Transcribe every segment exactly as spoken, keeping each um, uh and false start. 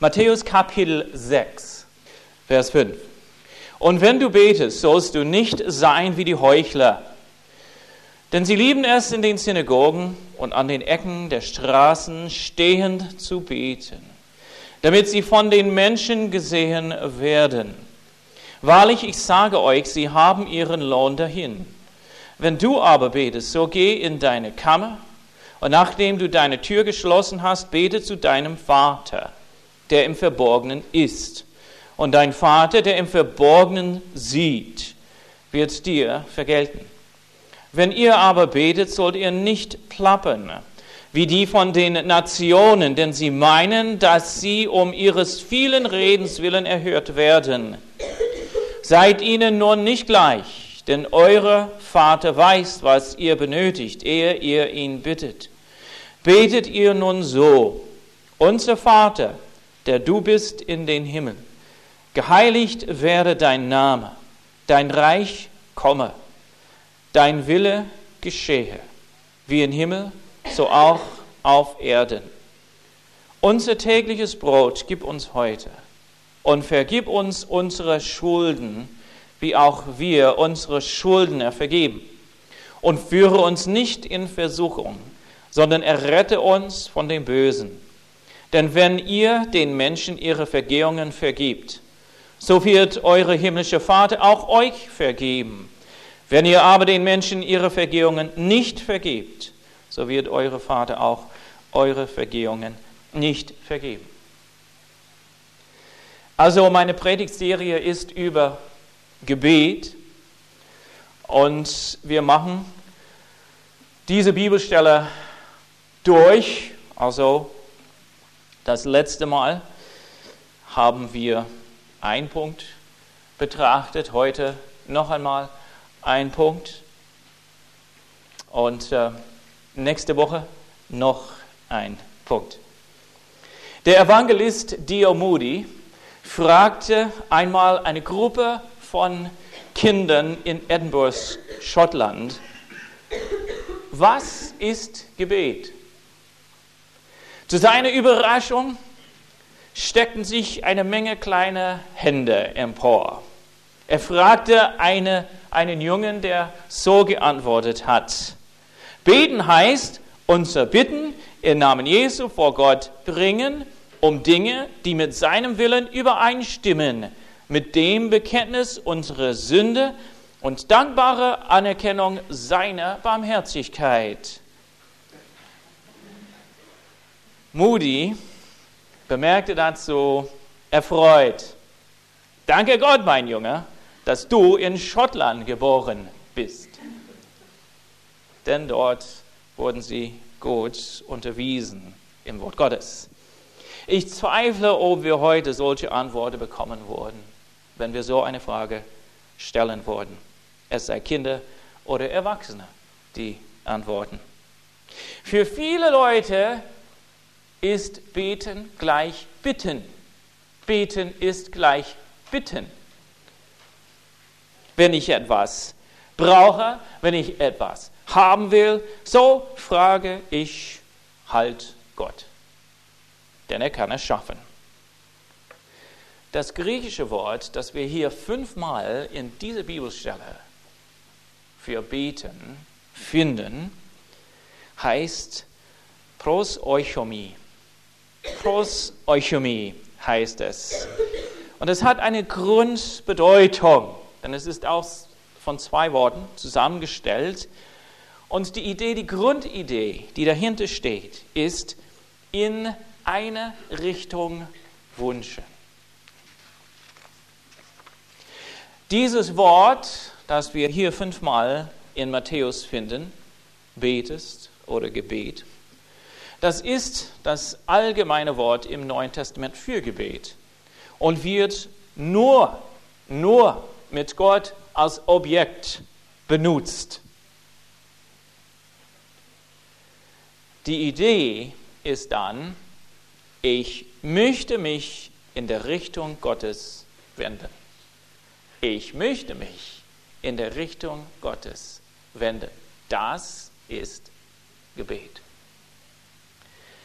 Matthäus Kapitel sechs, Vers fünf. Und wenn du betest, sollst du nicht sein wie die Heuchler, denn sie lieben es, in den Synagogen und an den Ecken der Straßen stehend zu beten, damit sie von den Menschen gesehen werden. Wahrlich, ich sage euch, sie haben ihren Lohn dahin. Wenn du aber betest, so geh in deine Kammer, und nachdem du deine Tür geschlossen hast, bete zu deinem Vater, der im Verborgenen ist. Und dein Vater, der im Verborgenen sieht, wird dir vergelten. Wenn ihr aber betet, sollt ihr nicht plappern, wie die von den Nationen, denn sie meinen, dass sie um ihres vielen Redens willen erhört werden. Seid ihnen nun nicht gleich, denn euer Vater weiß, was ihr benötigt, ehe ihr ihn bittet. Betet ihr nun so: Unser Vater, der du bist in den Himmel, geheiligt werde dein Name, dein Reich komme, dein Wille geschehe, wie im Himmel, so auch auf Erden. Unser tägliches Brot gib uns heute und vergib uns unsere Schulden, wie auch wir unsere Schuldner vergeben. Und führe uns nicht in Versuchung, sondern errette uns von dem Bösen. Denn wenn ihr den Menschen ihre Vergehungen vergibt, so wird eure himmlische Vater auch euch vergeben. Wenn ihr aber den Menschen ihre Vergehungen nicht vergebt, so wird eure Vater auch eure Vergehungen nicht vergeben. Also meine Predigtserie ist über Gebet und wir machen diese Bibelstelle durch. Also das letzte Mal haben wir einen Punkt betrachtet, heute noch einmal ein Punkt und äh, nächste Woche noch ein Punkt. Der Evangelist Dio Moody fragte einmal eine Gruppe von Kindern in Edinburgh, Schottland: Was ist Gebet? Zu seiner Überraschung steckten sich eine Menge kleiner Hände empor. Er fragte eine, einen Jungen, der so geantwortet hat: Beten heißt, unser Bitten im Namen Jesu vor Gott bringen, um Dinge, die mit seinem Willen übereinstimmen, mit dem Bekenntnis unserer Sünde und dankbare Anerkennung seiner Barmherzigkeit. Moody bemerkte dazu erfreut: Danke Gott, mein Junge, dass du in Schottland geboren bist. Denn dort wurden sie gut unterwiesen im Wort Gottes. Ich zweifle, ob wir heute solche Antworten bekommen würden, wenn wir so eine Frage stellen würden. Es sei Kinder oder Erwachsene, die antworten. Für viele Leute ist Beten gleich Bitten. Beten ist gleich Bitten. Wenn ich etwas brauche, wenn ich etwas haben will, so frage ich halt Gott. Denn er kann es schaffen. Das griechische Wort, das wir hier fünfmal in dieser Bibelstelle für Beten finden, heißt Proseuchomie. Proseuchomie heißt es. Und es hat eine Grundbedeutung, denn es ist aus von zwei Worten zusammengestellt. Und die Idee, die Grundidee, die dahinter steht, ist in eine Richtung wünschen. Dieses Wort, das wir hier fünfmal in Matthäus finden, betest oder Gebet, das ist das allgemeine Wort im Neuen Testament für Gebet und wird nur, nur mit Gott als Objekt benutzt. Die Idee ist dann: Ich möchte mich in der Richtung Gottes wenden. Ich möchte mich in der Richtung Gottes wenden. Das ist Gebet.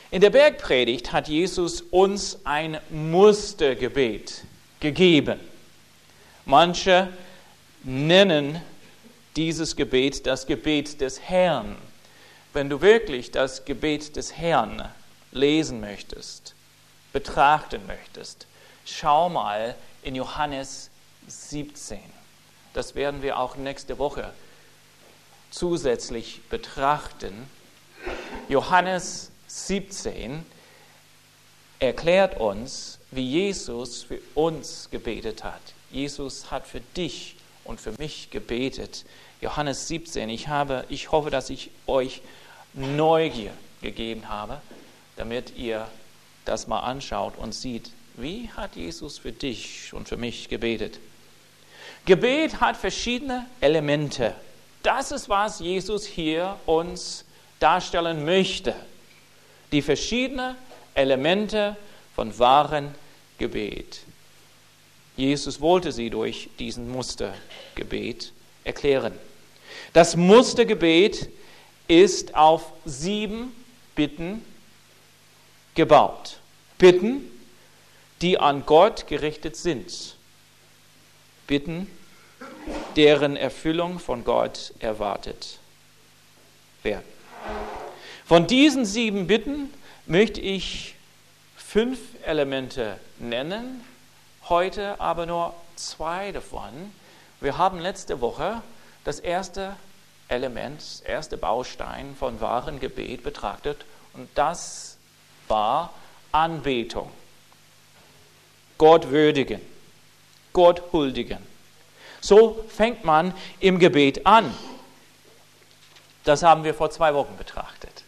In der Bergpredigt hat Jesus uns ein Mustergebet gegeben. Manche nennen dieses Gebet das Gebet des Herrn. Wenn du wirklich das Gebet des Herrn lesen möchtest, betrachten möchtest, schau mal in Johannes siebzehn. Das werden wir auch nächste Woche zusätzlich betrachten. Johannes siebzehn erklärt uns, wie Jesus für uns gebetet hat. Jesus hat für dich und für mich gebetet. Johannes siebzehn, ich, habe, ich hoffe, dass ich euch Neugier gegeben habe, damit ihr das mal anschaut und seht, wie hat Jesus für dich und für mich gebetet. Gebet hat verschiedene Elemente. Das ist, was Jesus hier uns darstellen möchte. Die verschiedenen Elemente von wahrem Gebet. Jesus wollte sie durch diesen Mustergebet erklären. Das Mustergebet ist auf sieben Bitten gebaut. Bitten, die an Gott gerichtet sind. Bitten, deren Erfüllung von Gott erwartet werden. Von diesen sieben Bitten möchte ich fünf Elemente nennen, heute aber nur zwei davon. Wir haben letzte Woche das erste Element, das erste Baustein von wahrem Gebet betrachtet und das war Anbetung. Gott würdigen, Gott huldigen. So fängt man im Gebet an. Das haben wir vor zwei Wochen betrachtet.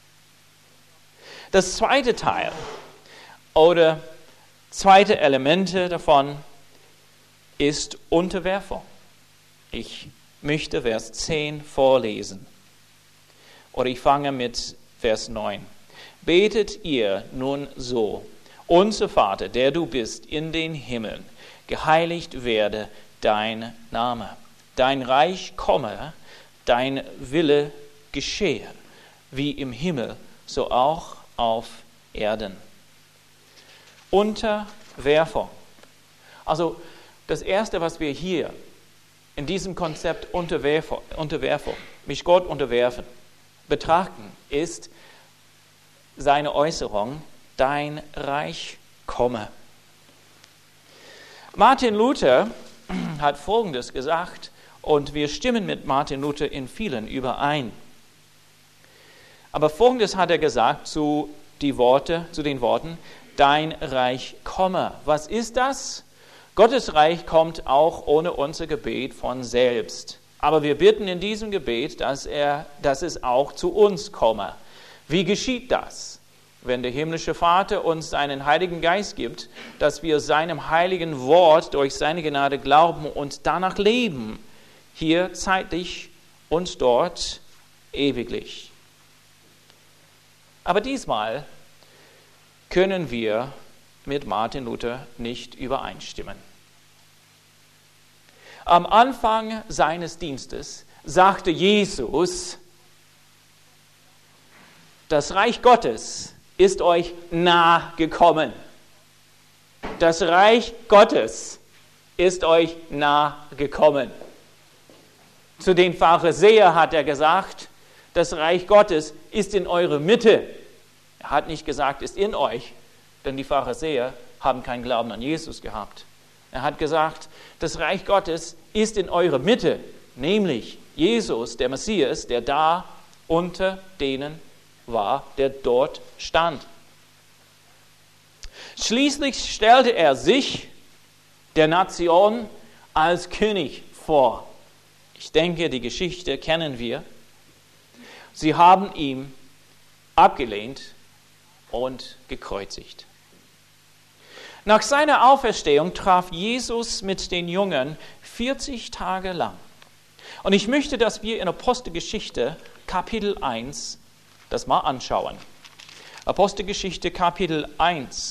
Das zweite Teil oder zweite Elemente davon ist Unterwerfung. Ich möchte Vers zehn vorlesen. Oder ich fange mit Vers neun. Betet ihr nun so: Unser Vater, der du bist in den Himmeln, geheiligt werde dein Name. Dein Reich komme, dein Wille geschehe, wie im Himmel, so auch auf Erden. Unterwerfung. Also das Erste, was wir hier in diesem Konzept Unterwerfung, Unterwerfung, mich Gott unterwerfen, betrachten, ist seine Äußerung: Dein Reich komme. Martin Luther hat Folgendes gesagt, und wir stimmen mit Martin Luther in vielen überein. Aber Folgendes hat er gesagt zu, die Worte, zu den Worten: Dein Reich komme. Was ist das? Gottes Reich kommt auch ohne unser Gebet von selbst. Aber wir bitten in diesem Gebet, dass, er, dass es auch zu uns komme. Wie geschieht das? Wenn der himmlische Vater uns seinen Heiligen Geist gibt, dass wir seinem heiligen Wort durch seine Gnade glauben und danach leben, hier zeitlich und dort ewiglich. Aber diesmal können wir mit Martin Luther nicht übereinstimmen. Am Anfang seines Dienstes sagte Jesus: Das Reich Gottes ist euch nahe gekommen. Das Reich Gottes ist euch nahe gekommen. Zu den Pharisäern hat er gesagt: Das Reich Gottes ist in eurer Mitte. Er hat nicht gesagt, ist in euch, denn die Pharisäer haben keinen Glauben an Jesus gehabt. Er hat gesagt, das Reich Gottes ist in eurer Mitte, nämlich Jesus, der Messias, der da unter denen war, der dort stand. Schließlich stellte er sich der Nation als König vor. Ich denke, die Geschichte kennen wir. Sie haben ihn abgelehnt und gekreuzigt. Nach seiner Auferstehung traf Jesus mit den Jüngern vierzig Tage lang. Und ich möchte, dass wir in Apostelgeschichte Kapitel eins das mal anschauen. Apostelgeschichte Kapitel eins.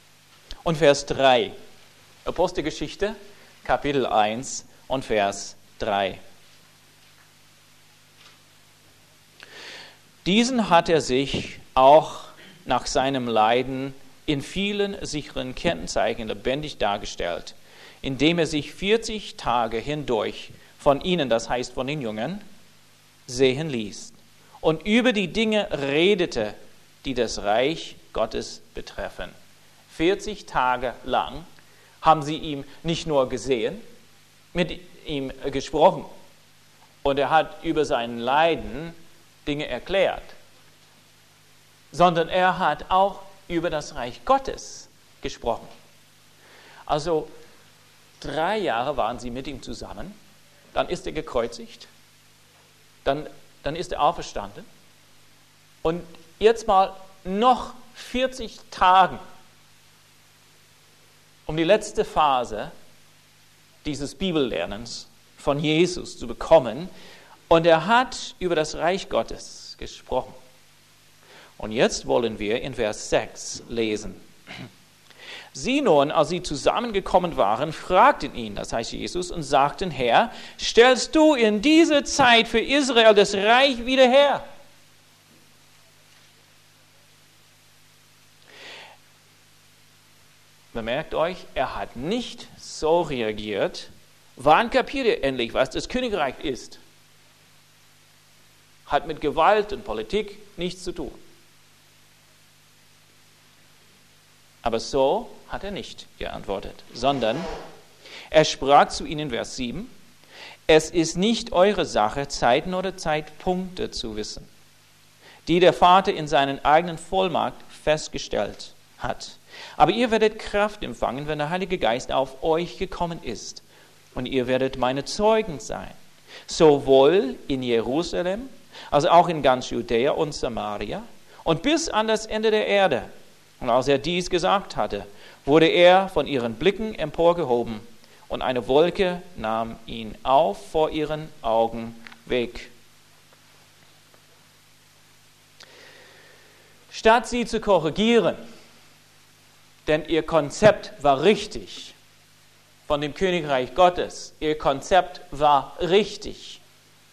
Und Vers drei. Apostelgeschichte Kapitel eins und Vers drei. Diesen hat er sich auch nach seinem Leiden in vielen sicheren Kennzeichen lebendig dargestellt, indem er sich vierzig Tage hindurch von ihnen, das heißt von den Jüngern, sehen ließ und über die Dinge redete, die das Reich Gottes betreffen. vierzig Tage lang haben sie ihm nicht nur gesehen, mit ihm gesprochen und er hat über sein Leiden Dinge erklärt, sondern er hat auch über das Reich Gottes gesprochen. Also drei Jahre waren sie mit ihm zusammen, dann ist er gekreuzigt, dann, dann ist er auferstanden und jetzt mal noch vierzig Tage, um die letzte Phase dieses Bibellernens von Jesus zu bekommen. Und er hat über das Reich Gottes gesprochen. Und jetzt wollen wir in Vers sechs lesen. Sie nun, als sie zusammengekommen waren, fragten ihn, das heißt Jesus, und sagten, Herr, stellst du in dieser Zeit für Israel das Reich wieder her? Bemerkt euch, er hat nicht so reagiert, wann kapiert ihr endlich, was das Königreich ist? Hat mit Gewalt und Politik nichts zu tun. Aber so hat er nicht geantwortet, sondern er sprach zu ihnen, Vers sieben, es ist nicht eure Sache, Zeiten oder Zeitpunkte zu wissen, die der Vater in seinen eigenen Vollmacht festgestellt hat. Aber ihr werdet Kraft empfangen, wenn der Heilige Geist auf euch gekommen ist. Und ihr werdet meine Zeugen sein, sowohl in Jerusalem, als auch in ganz Judäa und Samaria und bis an das Ende der Erde. Und als er dies gesagt hatte, wurde er von ihren Blicken emporgehoben und eine Wolke nahm ihn auf vor ihren Augen weg. Statt sie zu korrigieren, denn ihr Konzept war richtig von dem Königreich Gottes, ihr Konzept war richtig.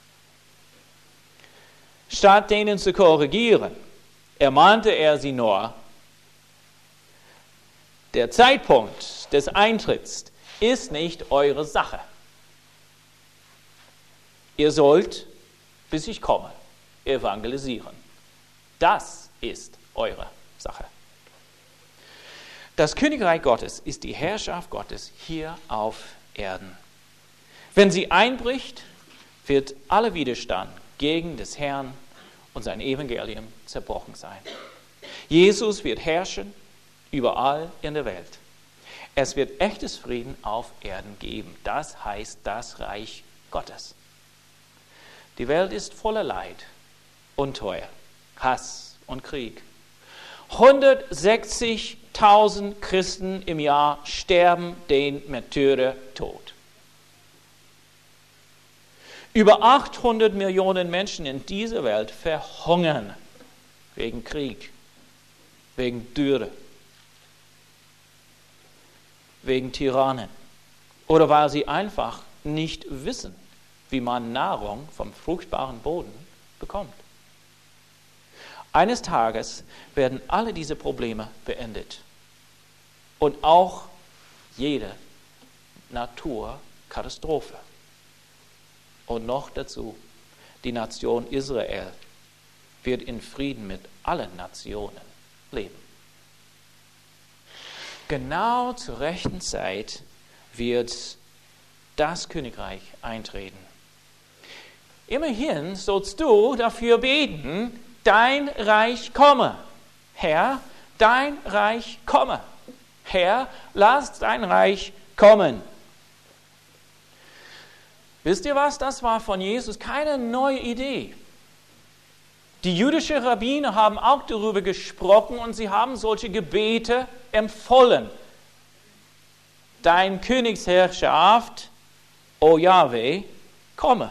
Statt denen zu korrigieren, ermahnte er sie nur, der Zeitpunkt des Eintritts ist nicht eure Sache. Ihr sollt, bis ich komme, evangelisieren. Das ist eure Sache. Das Königreich Gottes ist die Herrschaft Gottes hier auf Erden. Wenn sie einbricht, wird aller Widerstand gegen des Herrn und sein Evangelium zerbrochen sein. Jesus wird herrschen überall in der Welt. Es wird echtes Frieden auf Erden geben. Das heißt das Reich Gottes. Die Welt ist voller Leid, Untreue, Hass und Krieg. hundertsechzigtausend Christen im Jahr sterben den Märtyrertod. Über achthundert Millionen Menschen in dieser Welt verhungern wegen Krieg, wegen Dürre, wegen Tyrannen oder weil sie einfach nicht wissen, wie man Nahrung vom fruchtbaren Boden bekommt. Eines Tages werden alle diese Probleme beendet und auch jede Naturkatastrophe. Und noch dazu, die Nation Israel wird in Frieden mit allen Nationen leben. Genau zur rechten Zeit wird das Königreich eintreten. Immerhin sollst du dafür beten, dein Reich komme. Herr, dein Reich komme. Herr, lass dein Reich kommen. Wisst ihr was? Das war von Jesus keine neue Idee. Die jüdischen Rabbiner haben auch darüber gesprochen und sie haben solche Gebete empfohlen. Dein Königsherrschaft, o Jahwe, komme.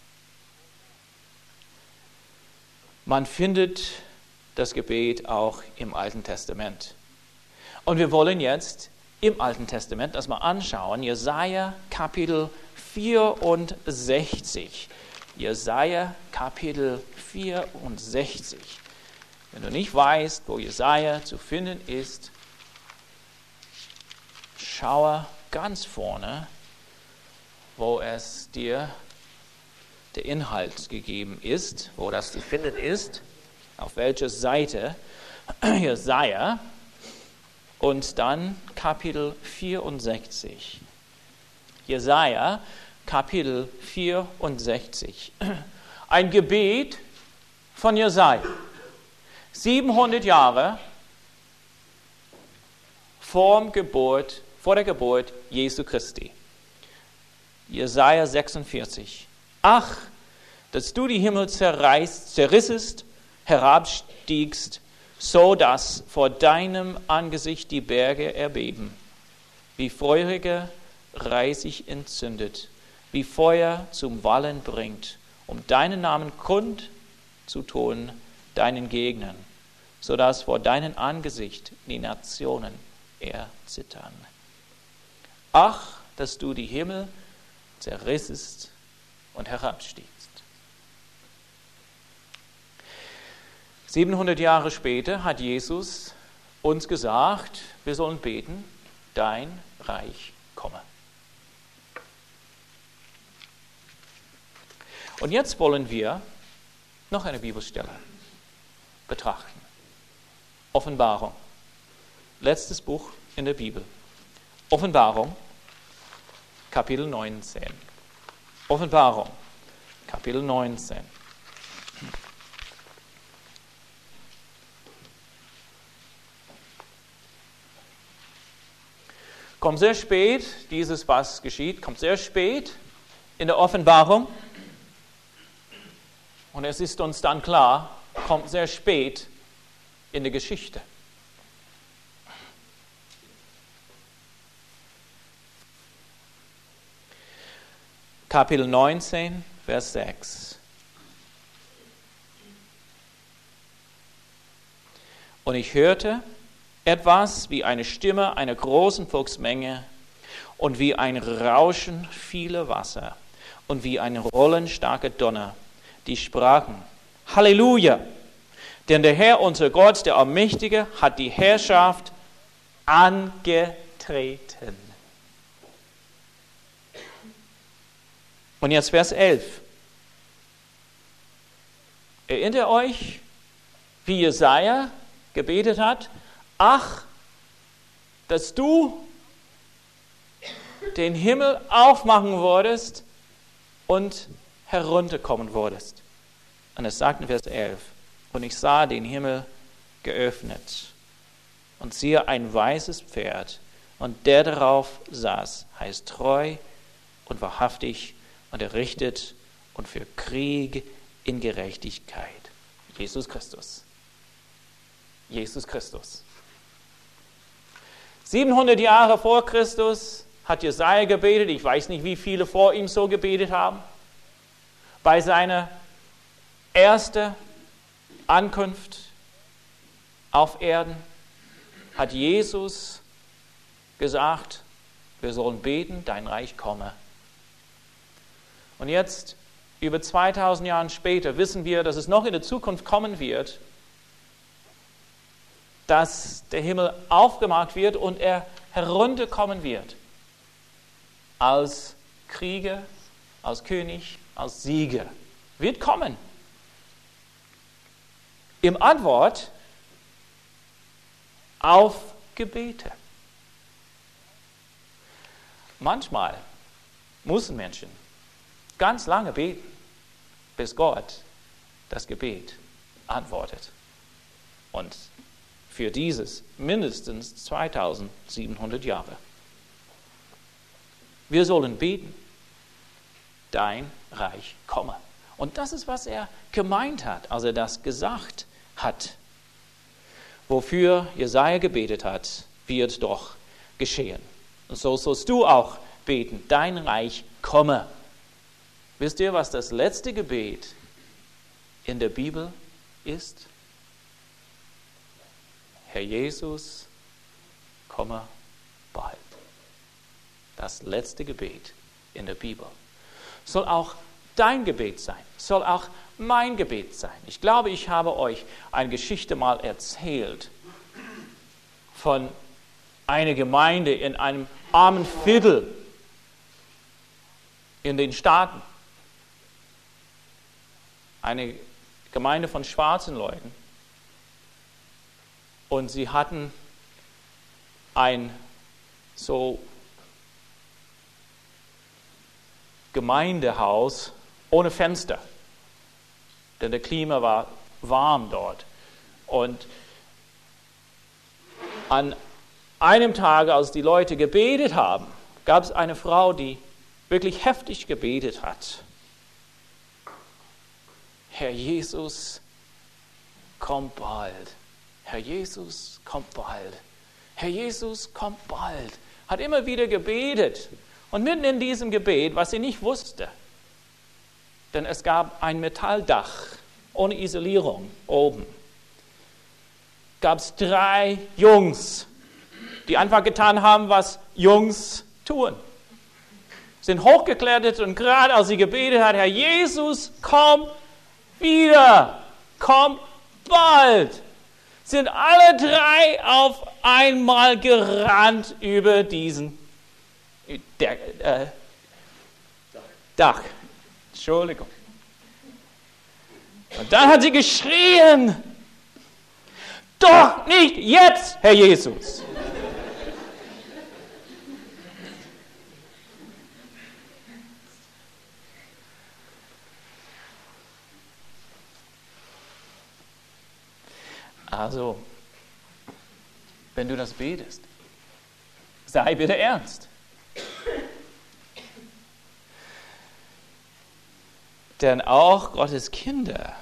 Man findet das Gebet auch im Alten Testament. Und wir wollen jetzt im Alten Testament das mal anschauen. Jesaja Kapitel vierundsechzig. Jesaja Kapitel vierundsechzig. Wenn du nicht weißt, wo Jesaja zu finden ist, schaue ganz vorne, wo es dir der Inhalt gegeben ist, wo das zu finden ist, auf welcher Seite Jesaja, und dann Kapitel vierundsechzig. Jesaja Kapitel vierundsechzig. Ein Gebet von Jesaja. siebenhundert Jahre vor, Geburt, vor der Geburt Jesu Christi. Jesaja sechsundvierzig. Ach, dass du die Himmel zerreißt, zerrissest, herabstiegst, so dass vor deinem Angesicht die Berge erbeben, wie feurige Reisig entzündet, wie Feuer zum Wallen bringt, um deinen Namen kund zu tun, deinen Gegnern, so dass vor deinem Angesicht die Nationen erzittern. Ach, dass du die Himmel zerrissest und herabstiegst. siebenhundert Jahre später hat Jesus uns gesagt, wir sollen beten, dein Reich komme. Und jetzt wollen wir noch eine Bibelstelle betrachten. Offenbarung. Letztes Buch in der Bibel. Offenbarung, Kapitel neunzehn. Offenbarung, Kapitel neunzehn. Kommt sehr spät, dieses, was geschieht, kommt sehr spät in der Offenbarung. Und es ist uns dann klar, kommt sehr spät in der Geschichte. Kapitel neunzehn, Vers sechs. Und ich hörte etwas wie eine Stimme einer großen Volksmenge und wie ein Rauschen vieler Wasser und wie ein Rollen starker Donner, die sprachen, Halleluja! Denn der Herr, unser Gott, der Allmächtige, hat die Herrschaft angetreten. Und jetzt Vers elf. Erinnert ihr euch, wie Jesaja gebetet hat? Ach, dass du den Himmel aufmachen würdest und herunterkommen würdest. Und es sagt in Vers elf, und ich sah den Himmel geöffnet und siehe ein weißes Pferd, und der darauf saß, heißt treu und wahrhaftig, und er richtet und für Krieg in Gerechtigkeit. Jesus Christus. Jesus Christus. siebenhundert Jahre vor Christus hat Jesaja gebetet. Ich weiß nicht, wie viele vor ihm so gebetet haben. Bei seiner ersten Ankunft auf Erden hat Jesus gesagt, wir sollen beten, dein Reich komme. Und jetzt, über zweitausend Jahre später, wissen wir, dass es noch in der Zukunft kommen wird, dass der Himmel aufgemacht wird und er herunterkommen wird. Als Krieger, als König, als Sieger. Wird kommen. Im Antwort auf Gebete. Manchmal müssen Menschen ganz lange beten, bis Gott das Gebet antwortet. Und für dieses mindestens zweitausendsiebenhundert Jahre. Wir sollen beten, dein Reich komme. Und das ist, was er gemeint hat, als er das gesagt hat. Wofür Jesaja gebetet hat, wird doch geschehen. Und so sollst du auch beten, dein Reich komme. Wisst ihr, was das letzte Gebet in der Bibel ist? Herr Jesus, komme bald. Das letzte Gebet in der Bibel. soll auch dein Gebet sein, soll auch mein Gebet sein. Ich glaube, ich habe euch eine Geschichte mal erzählt von einer Gemeinde in einem armen Viertel in den Staaten. Eine Gemeinde von schwarzen Leuten. Und sie hatten ein so Gemeindehaus ohne Fenster. Denn der Klima war warm dort. Und an einem Tag, als die Leute gebetet haben, gab es eine Frau, die wirklich heftig gebetet hat. Herr Jesus, komm bald. Herr Jesus, komm bald. Herr Jesus, komm bald. Hat immer wieder gebetet. Und mitten in diesem Gebet, was sie nicht wusste, denn es gab ein Metalldach ohne Isolierung oben, gab es drei Jungs, die einfach getan haben, was Jungs tun. Sind hochgeklettert und gerade als sie gebetet hat, Herr Jesus, komm wieder, komm bald, sind alle drei auf einmal gerannt über diesen Der, äh, Dach. Entschuldigung. Und dann hat sie geschrien, doch nicht jetzt, Herr Jesus. Also, wenn du das betest, sei bitte ernst. Denn auch Gottes Kinder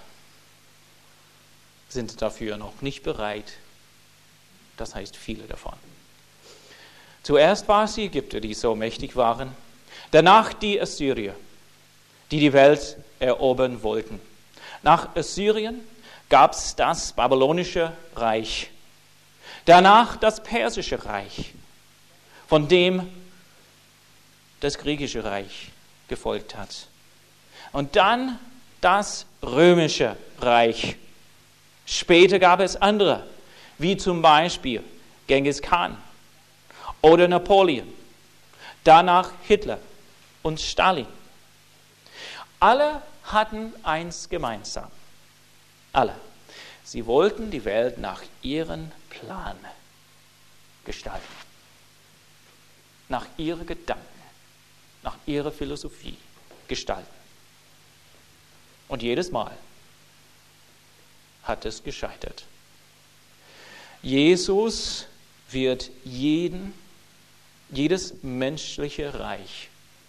sind dafür noch nicht bereit. Das heißt, viele davon. Zuerst waren es die Ägypter, die so mächtig waren. Danach die Assyrier, die die Welt erobern wollten. Nach Assyrien gab es das babylonische Reich. Danach das persische Reich, von dem das griechische Reich gefolgt hat. Und dann das römische Reich. Später gab es andere, wie zum Beispiel Genghis Khan oder Napoleon. Danach Hitler und Stalin. Alle hatten eins gemeinsam. Alle. Sie wollten die Welt nach ihrem Plan gestalten. Nach ihren Gedanken, nach ihrer Philosophie gestalten. Und jedes Mal hat es gescheitert. Jesus wird jeden, jedes menschliche Reich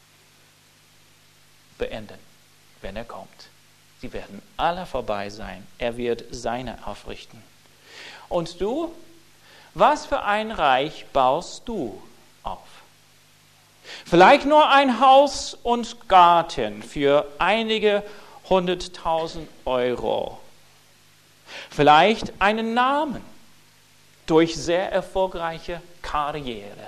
beenden, wenn er kommt. Sie werden alle vorbei sein. Er wird seine aufrichten. Und du, was für ein Reich baust du auf? Vielleicht nur ein Haus und Garten für einige hunderttausend Euro. Vielleicht einen Namen durch sehr erfolgreiche Karriere.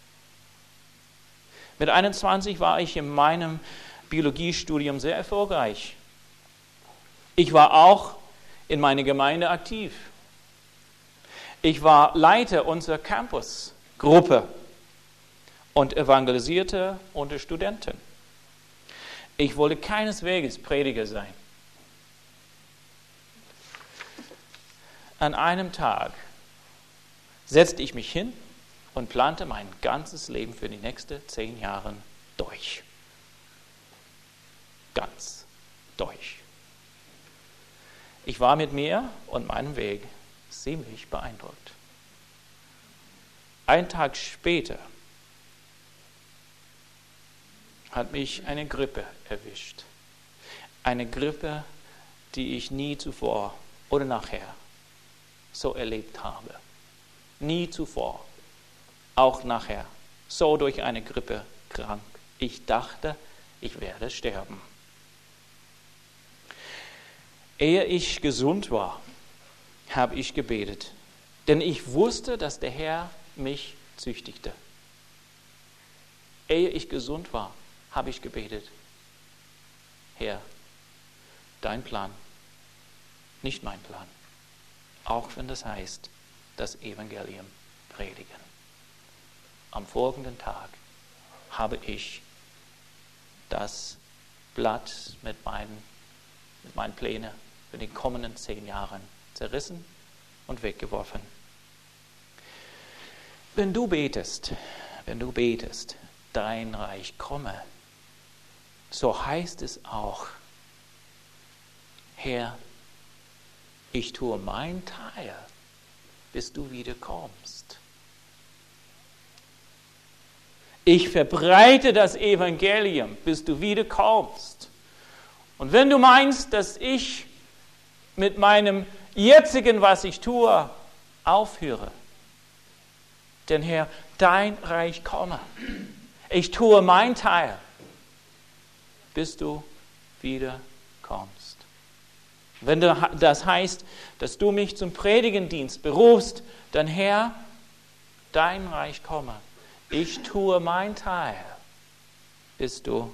Mit einundzwanzig war ich in meinem Biologiestudium sehr erfolgreich. Ich war auch in meiner Gemeinde aktiv. Ich war Leiter unserer Campusgruppe und evangelisierte unter Studenten. Ich wollte keineswegs Prediger sein. An einem Tag setzte ich mich hin und plante mein ganzes Leben für die nächsten zehn Jahre durch. Ganz durch. Ich war mit mir und meinem Weg ziemlich beeindruckt. Einen Tag später hat mich eine Grippe erwischt. Eine Grippe, die ich nie zuvor oder nachher so erlebt habe. Nie zuvor, auch nachher, so durch eine Grippe krank. Ich dachte, ich werde sterben. Ehe ich gesund war, habe ich gebetet, denn ich wusste, dass der Herr mich züchtigte. Ehe ich gesund war, habe ich gebetet. Herr, dein Plan, nicht mein Plan. Auch wenn das heißt, das Evangelium predigen. Am folgenden Tag habe ich das Blatt mit meinen, mit meinen Plänen für die kommenden zehn Jahre zerrissen und weggeworfen. Wenn du betest, wenn du betest, dein Reich komme, so heißt es auch, Herr, ich tue mein Teil, bis du wiederkommst. Ich verbreite das Evangelium, bis du wiederkommst. Und wenn du meinst, dass ich mit meinem jetzigen, was ich tue, aufhöre, denn Herr, dein Reich komme. Ich tue mein Teil, bis du wiederkommst. Wenn das heißt, dass du mich zum Predigendienst berufst, dann Herr, dein Reich komme. Ich tue mein Teil, bis du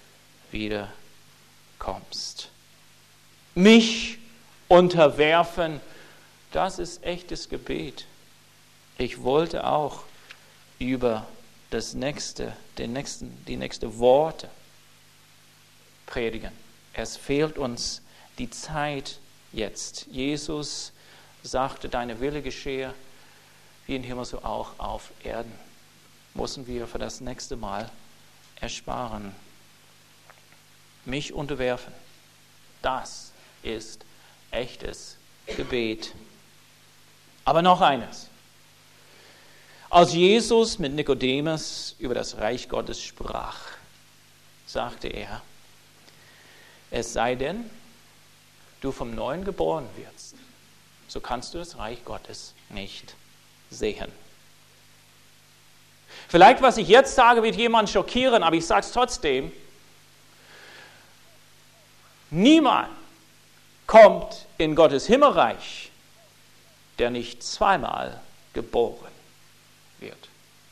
wiederkommst. Mich unterwerfen, das ist echtes Gebet. Ich wollte auch über das nächste, den nächsten, die nächsten Worte predigen. Es fehlt uns die Zeit jetzt. Jesus sagte, deine Wille geschehe, wie im Himmel so auch auf Erden. Müssen wir für das nächste Mal ersparen. Mich unterwerfen, das ist echtes Gebet. Aber noch eines. Als Jesus mit Nikodemus über das Reich Gottes sprach, sagte er, es sei denn, du vom Neuen geboren wirst, so kannst du das Reich Gottes nicht sehen. Vielleicht, was ich jetzt sage, wird jemand schockieren, aber ich sage es trotzdem. Niemand kommt in Gottes Himmelreich, der nicht zweimal geboren wird.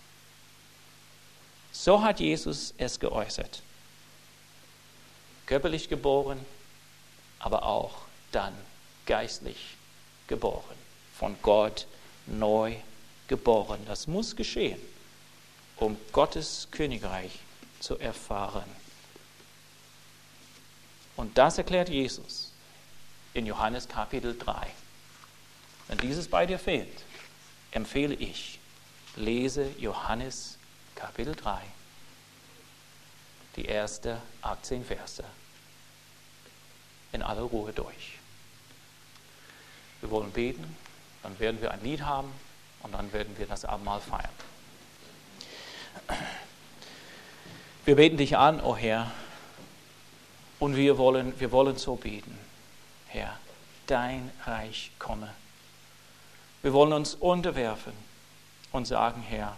So hat Jesus es geäußert. Körperlich geboren, aber auch dann geistlich geboren. Von Gott neu geboren. Das muss geschehen, um Gottes Königreich zu erfahren. Und das erklärt Jesus in Johannes Kapitel drei. Wenn dieses bei dir fehlt, empfehle ich, lese Johannes Kapitel drei, die ersten achtzehn Verse in aller Ruhe durch. Wir wollen beten, dann werden wir ein Lied haben und dann werden wir das Abendmahl feiern. Wir beten dich an, o Herr, und wir wollen, wir wollen so beten, Herr, dein Reich komme. Wir wollen uns unterwerfen und sagen, Herr,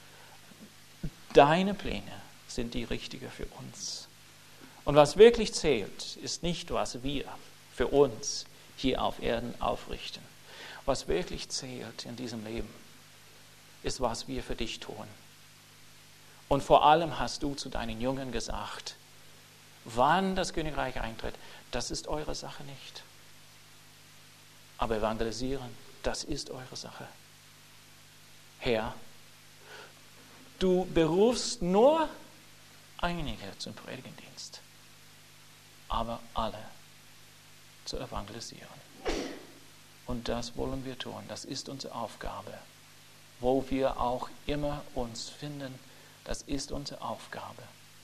deine Pläne sind die richtigen für uns. Und was wirklich zählt, ist nicht, was wir für uns hier auf Erden aufrichten. Was wirklich zählt in diesem Leben, ist, was wir für dich tun. Und vor allem hast du zu deinen Jüngern gesagt, wann das Königreich eintritt, das ist eure Sache nicht. Aber evangelisieren, das ist eure Sache. Herr, du berufst nur einige zum Predigendienst, aber alle zu evangelisieren. Und das wollen wir tun. Das ist unsere Aufgabe. Wo wir auch immer uns finden, das ist unsere Aufgabe.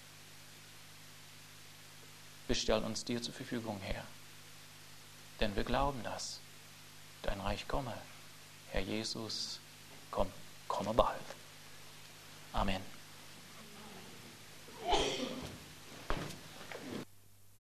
Wir stellen uns dir zur Verfügung, Herr. Denn wir glauben das. Dein Reich komme. Herr Jesus, komm.